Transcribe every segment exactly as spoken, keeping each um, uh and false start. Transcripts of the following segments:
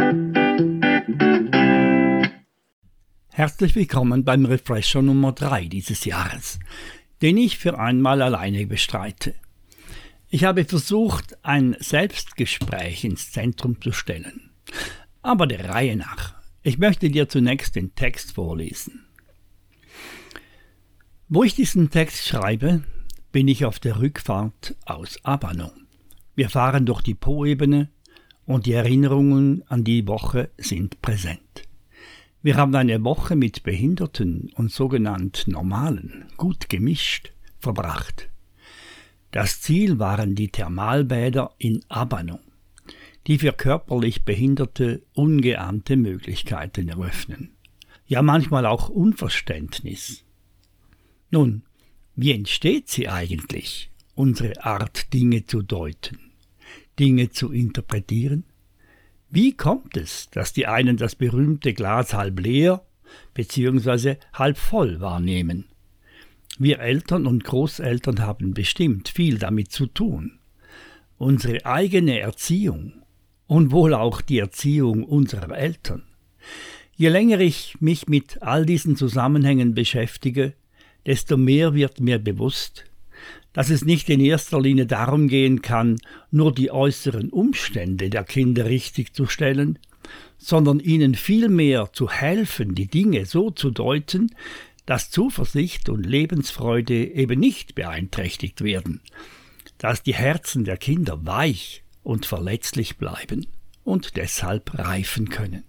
Herzlich willkommen beim Refresher Nummer drei dieses Jahres, den ich für einmal alleine bestreite. Ich habe versucht, ein Selbstgespräch ins Zentrum zu stellen, aber der Reihe nach. Ich möchte dir zunächst den Text vorlesen. Wo ich diesen Text schreibe, bin ich auf der Rückfahrt aus Abano. Wir fahren durch die Po-Ebene und die Erinnerungen an die Woche sind präsent. Wir haben eine Woche mit Behinderten und sogenannt Normalen, gut gemischt, verbracht. Das Ziel waren die Thermalbäder in Abano, die für körperlich Behinderte ungeahnte Möglichkeiten eröffnen. Ja, manchmal auch Unverständnis. Nun, wie entsteht sie eigentlich, unsere Art, Dinge zu deuten, Dinge zu interpretieren? Wie kommt es, dass die einen das berühmte Glas halb leer bzw. halb voll wahrnehmen? Wir Eltern und Großeltern haben bestimmt viel damit zu tun. Unsere eigene Erziehung und wohl auch die Erziehung unserer Eltern. Je länger ich mich mit all diesen Zusammenhängen beschäftige, desto mehr wird mir bewusst, dass es nicht in erster Linie darum gehen kann, nur die äußeren Umstände der Kinder richtig zu stellen, sondern ihnen vielmehr zu helfen, die Dinge so zu deuten, dass Zuversicht und Lebensfreude eben nicht beeinträchtigt werden, dass die Herzen der Kinder weich und verletzlich bleiben und deshalb reifen können.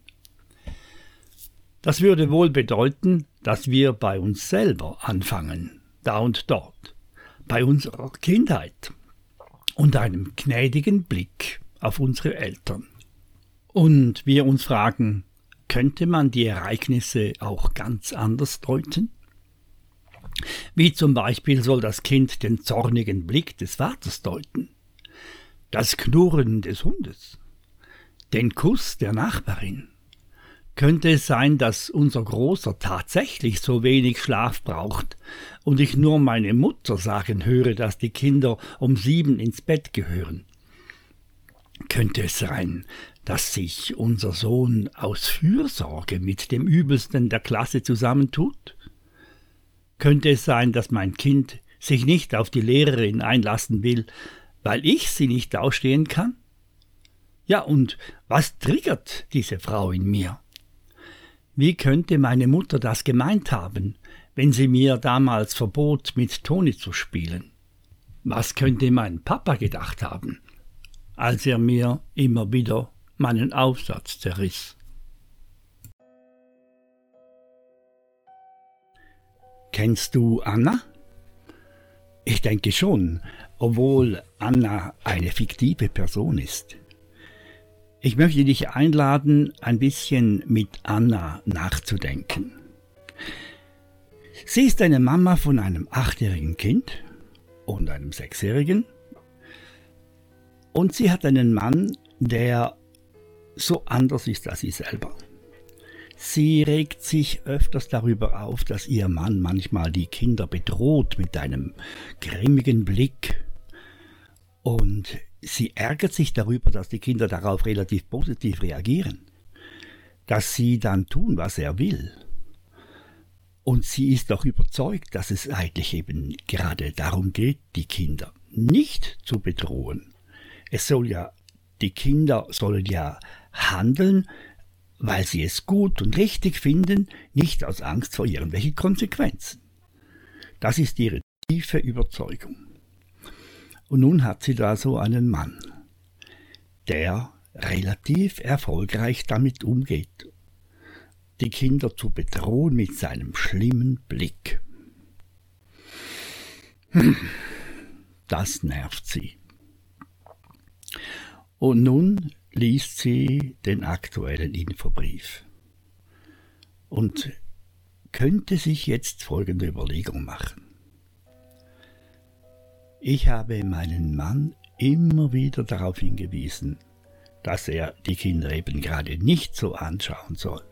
Das würde wohl bedeuten, dass wir bei uns selber anfangen, da und dort, bei unserer Kindheit und einem gnädigen Blick auf unsere Eltern. Und wir uns fragen, könnte man die Ereignisse auch ganz anders deuten? Wie zum Beispiel soll das Kind den zornigen Blick des Vaters deuten, das Knurren des Hundes, den Kuss der Nachbarin? Könnte es sein, dass unser Großer tatsächlich so wenig Schlaf braucht und ich nur meine Mutter sagen höre, dass die Kinder um sieben ins Bett gehören? Könnte es sein, dass sich unser Sohn aus Fürsorge mit dem Übelsten der Klasse zusammentut? Könnte es sein, dass mein Kind sich nicht auf die Lehrerin einlassen will, weil ich sie nicht ausstehen kann? Ja, und was triggert diese Frau in mir? Wie könnte meine Mutter das gemeint haben, wenn sie mir damals verbot, mit Toni zu spielen? Was könnte mein Papa gedacht haben, als er mir immer wieder meinen Aufsatz zerriss? Kennst du Anna? Ich denke schon, obwohl Anna eine fiktive Person ist. Ich möchte dich einladen, ein bisschen mit Anna nachzudenken. Sie ist eine Mama von einem achtjährigen Kind und einem sechsjährigen. Und sie hat einen Mann, der so anders ist als sie selber. Sie regt sich öfters darüber auf, dass ihr Mann manchmal die Kinder bedroht mit einem grimmigen Blick. Und sie ärgert sich darüber, dass die Kinder darauf relativ positiv reagieren, dass sie dann tun, was er will. Und sie ist auch überzeugt, dass es eigentlich eben gerade darum geht, die Kinder nicht zu bedrohen. Es soll ja, die Kinder sollen ja handeln, weil sie es gut und richtig finden, nicht aus Angst vor irgendwelchen Konsequenzen. Das ist ihre tiefe Überzeugung. Und nun hat sie da so einen Mann, der relativ erfolgreich damit umgeht, die Kinder zu bedrohen mit seinem schlimmen Blick. Hm, das nervt sie. Und nun liest sie den aktuellen Infobrief und könnte sich jetzt folgende Überlegung machen. Ich habe meinen Mann immer wieder darauf hingewiesen, dass er die Kinder eben gerade nicht so anschauen soll.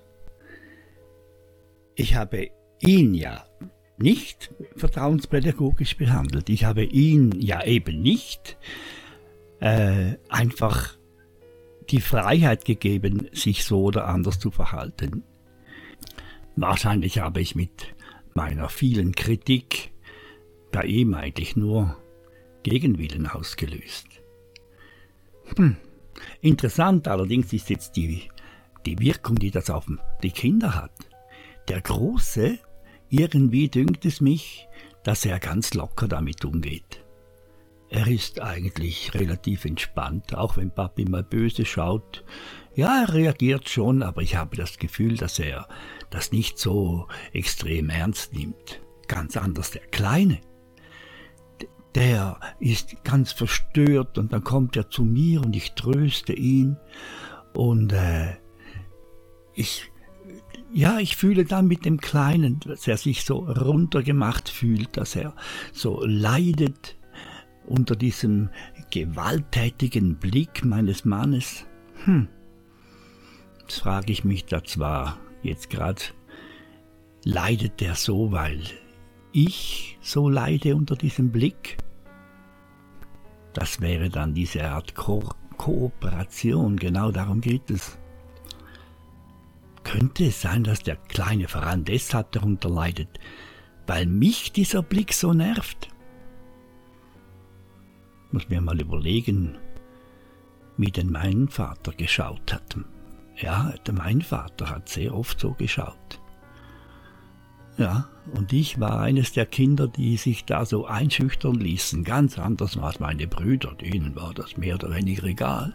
Ich habe ihn ja nicht vertrauenspädagogisch behandelt. Ich habe ihn ja eben nicht äh, einfach die Freiheit gegeben, sich so oder anders zu verhalten. Wahrscheinlich habe ich mit meiner vielen Kritik bei ihm eigentlich nur Gegenwillen ausgelöst. Hm. Interessant allerdings ist jetzt die, die Wirkung, die das auf die Kinder hat. Der Große, irgendwie dünkt es mich, dass er ganz locker damit umgeht. Er ist eigentlich relativ entspannt, auch wenn Papi mal böse schaut. Ja, er reagiert schon, aber ich habe das Gefühl, dass er das nicht so extrem ernst nimmt. Ganz anders der Kleine. Der ist ganz verstört und dann kommt er zu mir und ich tröste ihn und äh, ich, ja, ich fühle dann mit dem Kleinen, dass er sich so runtergemacht fühlt, dass er so leidet unter diesem gewalttätigen Blick meines Mannes. Hm, jetzt frage ich mich da zwar jetzt gerade, leidet der so, weil ich so leide unter diesem Blick? Das wäre dann diese Art Ko- Kooperation, genau darum geht es. Könnte es sein, dass der Kleine vor allem deshalb darunter leidet, weil mich dieser Blick so nervt? Muss mir mal überlegen, wie denn mein Vater geschaut hat. Ja, mein Vater hat sehr oft so geschaut. Ja, und ich war eines der Kinder, die sich da so einschüchtern ließen. Ganz anders als meine Brüder, denen war das mehr oder weniger egal.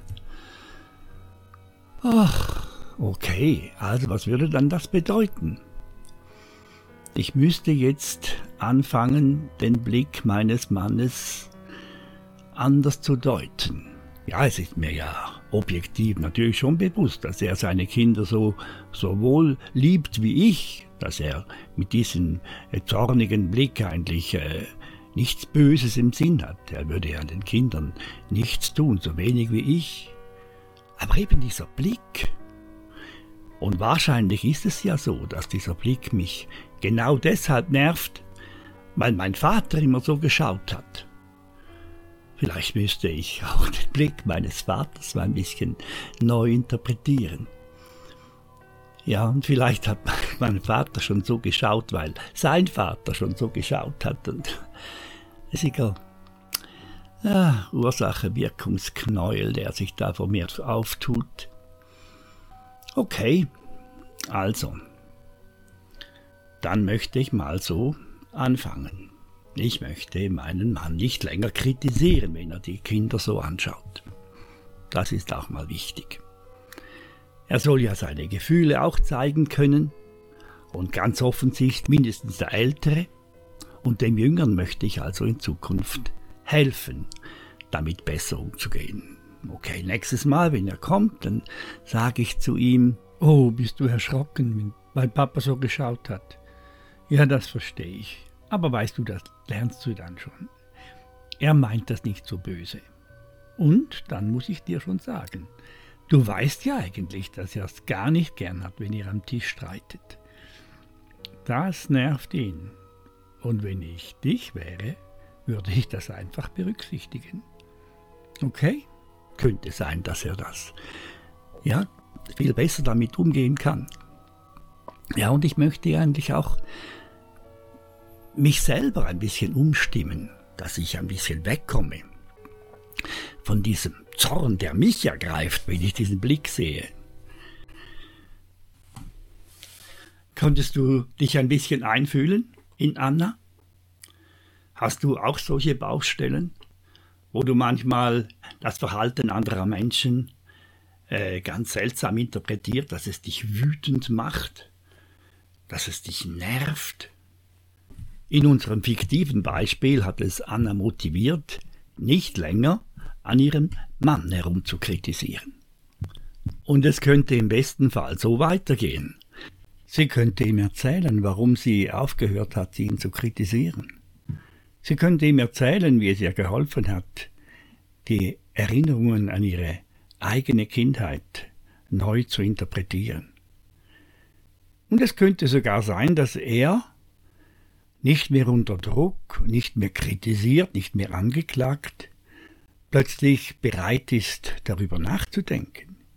Ach, okay, also was würde dann das bedeuten? Ich müsste jetzt anfangen, den Blick meines Mannes anders zu deuten. Ja, es ist mir ja objektiv natürlich schon bewusst, dass er seine Kinder so sowohl liebt wie ich, dass er mit diesem äh, zornigen Blick eigentlich äh, nichts Böses im Sinn hat. Er würde ja den Kindern nichts tun, so wenig wie ich. Aber eben dieser Blick. Und wahrscheinlich ist es ja so, dass dieser Blick mich genau deshalb nervt, weil mein Vater immer so geschaut hat. Vielleicht müsste ich auch den Blick meines Vaters mal ein bisschen neu interpretieren. Ja, und vielleicht hat mein Vater schon so geschaut, weil sein Vater schon so geschaut hat. Und ist egal. Ja, Ursache-Wirkungsknäuel, der sich da vor mir auftut. Okay, also, dann möchte ich mal so anfangen. Ich möchte meinen Mann nicht länger kritisieren, wenn er die Kinder so anschaut. Das ist auch mal wichtig. Er soll ja seine Gefühle auch zeigen können und ganz offensichtlich mindestens der Ältere. Und dem Jüngeren möchte ich also in Zukunft helfen, damit besser umzugehen. Okay, nächstes Mal, wenn er kommt, dann sage ich zu ihm, oh, bist du erschrocken, weil Papa so geschaut hat? Ja, das verstehe ich. Aber weißt du, das lernst du dann schon. Er meint das nicht so böse. Und dann muss ich dir schon sagen, du weißt ja eigentlich, dass er es gar nicht gern hat, wenn ihr am Tisch streitet. Das nervt ihn. Und wenn ich dich wäre, würde ich das einfach berücksichtigen. Okay? Könnte sein, dass er das, ja, viel besser damit umgehen kann. Ja, und ich möchte eigentlich auch mich selber ein bisschen umstimmen, dass ich ein bisschen wegkomme von diesem Zorn, der mich ergreift, wenn ich diesen Blick sehe. Konntest du dich ein bisschen einfühlen in Anna? Hast du auch solche Baustellen, wo du manchmal das Verhalten anderer Menschen äh, ganz seltsam interpretiert, dass es dich wütend macht, dass es dich nervt? In unserem fiktiven Beispiel hat es Anna motiviert, nicht länger an ihrem Mann herumzukritisieren. Und es könnte im besten Fall so weitergehen. Sie könnte ihm erzählen, warum sie aufgehört hat, ihn zu kritisieren. Sie könnte ihm erzählen, wie es ihr geholfen hat, die Erinnerungen an ihre eigene Kindheit neu zu interpretieren. Und es könnte sogar sein, dass er nicht mehr unter Druck, nicht mehr kritisiert, nicht mehr angeklagt, plötzlich bereit ist, darüber nachzudenken.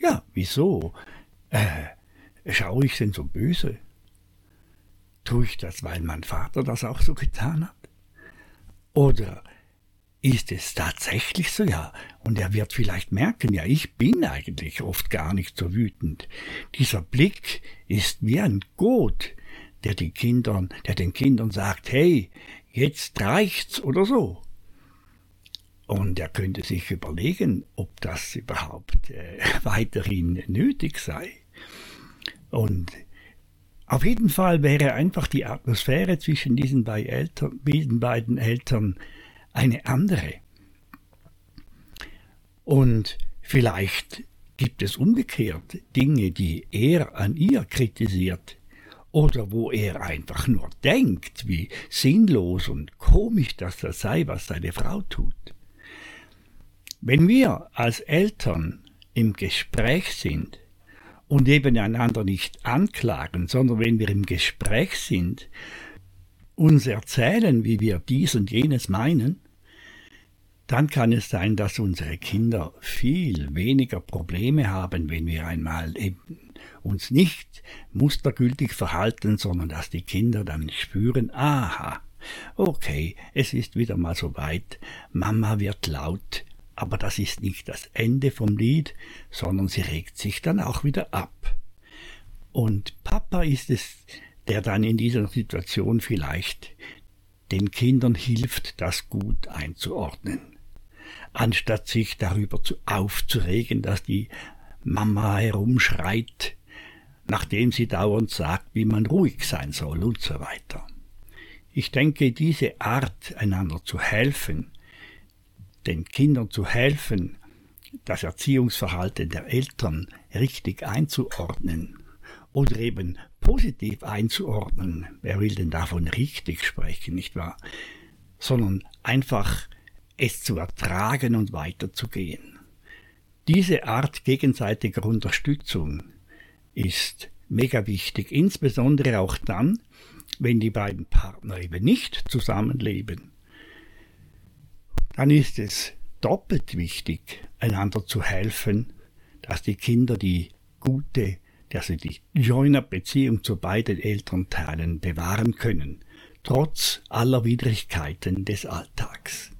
Ja, wieso? Äh, schaue ich denn so böse? Tue ich das, weil mein Vater das auch so getan hat? Oder ist es tatsächlich so? Ja, und er wird vielleicht merken, ja, ich bin eigentlich oft gar nicht so wütend. Dieser Blick ist wie ein Gott, der den Kindern, der den Kindern sagt, hey, jetzt reicht's oder so. Und er könnte sich überlegen, ob das überhaupt äh, weiterhin nötig sei. Und auf jeden Fall wäre einfach die Atmosphäre zwischen diesen beiden Eltern, diesen beiden Eltern eine andere. Und vielleicht gibt es umgekehrt Dinge, die er an ihr kritisiert oder wo er einfach nur denkt, wie sinnlos und komisch das da sei, was seine Frau tut. Wenn wir als Eltern im Gespräch sind und eben einander nicht anklagen, sondern wenn wir im Gespräch sind, uns erzählen, wie wir dies und jenes meinen, dann kann es sein, dass unsere Kinder viel weniger Probleme haben, wenn wir einmal eben uns nicht mustergültig verhalten, sondern dass die Kinder dann spüren, aha, okay, es ist wieder mal so weit, Mama wird laut, aber das ist nicht das Ende vom Lied, sondern sie regt sich dann auch wieder ab. Und Papa ist es, der dann in dieser Situation vielleicht den Kindern hilft, das gut einzuordnen. Anstatt sich darüber zu aufzuregen, dass die Mama herumschreit, nachdem sie dauernd sagt, wie man ruhig sein soll und so weiter. Ich denke, diese Art, einander zu helfen, den Kindern zu helfen, das Erziehungsverhalten der Eltern richtig einzuordnen oder eben positiv einzuordnen, wer will denn davon richtig sprechen, nicht wahr? Sondern einfach es zu ertragen und weiterzugehen. Diese Art gegenseitiger Unterstützung ist mega wichtig, insbesondere auch dann, wenn die beiden Partner eben nicht zusammenleben. Dann ist es doppelt wichtig, einander zu helfen, dass die Kinder die gute, also die Joiner-Beziehung zu beiden Elternteilen bewahren können, trotz aller Widrigkeiten des Alltags.